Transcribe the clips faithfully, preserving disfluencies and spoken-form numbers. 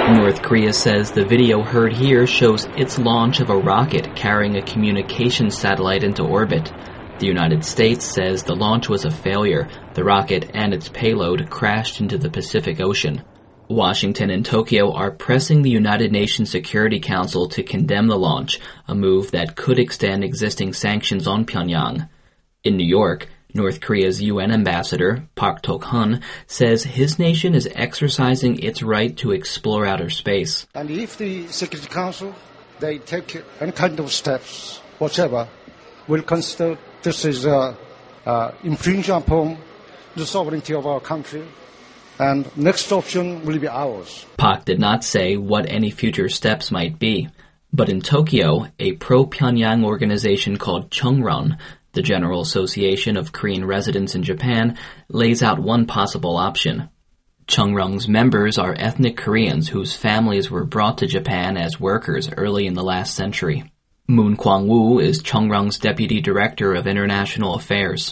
North Korea says the video heard here shows its launch of a rocket carrying a communications satellite into orbit. The United States says the launch was a failure. The rocket and its payload crashed into the Pacific Ocean. Washington and Tokyo are pressing the United Nations Security Council to condemn the launch, a move that could extend existing sanctions on Pyongyang. In New York, North Korea's U N ambassador, Park Tok-hun, says his nation is exercising its right to explore outer space. And if the Security Council, they take any kind of steps, whatever, will consider this is uh, uh, infringing upon the sovereignty of our country, and next option will be ours. Park did not say what any future steps might be. But in Tokyo, a pro-Pyongyang organization called Chungron, the General Association of Korean Residents in Japan, lays out one possible option. Chungron's members are ethnic Koreans whose families were brought to Japan as workers early in the last century. Moon Kwang-woo is Chungron's Deputy Director of International Affairs.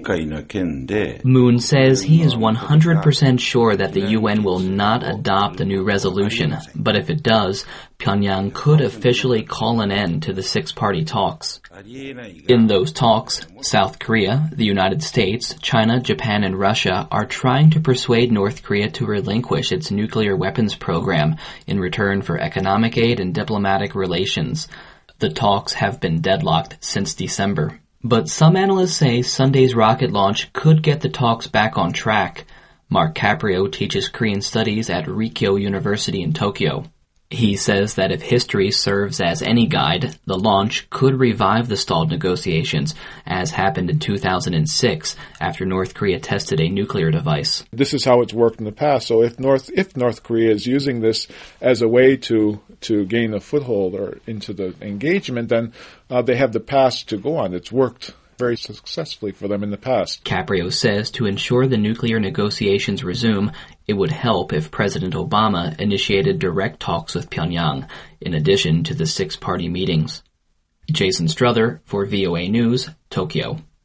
Moon says he is one hundred percent sure that the U N will not adopt a new resolution, but if it does, Pyongyang could officially call an end to the six-party talks. In those talks, South Korea, the United States, China, Japan, and Russia are trying to persuade North Korea to relinquish its nuclear weapons program in return for economic aid and diplomatic relations. The talks have been deadlocked since December. But some analysts say Sunday's rocket launch could get the talks back on track. Mark Caprio teaches Korean studies at Rikyo University in Tokyo. He says that if history serves as any guide, the launch could revive the stalled negotiations, as happened in two thousand six after North Korea tested a nuclear device. This is how it's worked in the past. So if North if North Korea is using this as a way to to gain a foothold or into the engagement, then uh, they have the past to go on. It's worked very successfully for them in the past. Caprio says to ensure the nuclear negotiations resume, it would help if President Obama initiated direct talks with Pyongyang, in addition to the six-party meetings. Jason Struther for V O A News, Tokyo.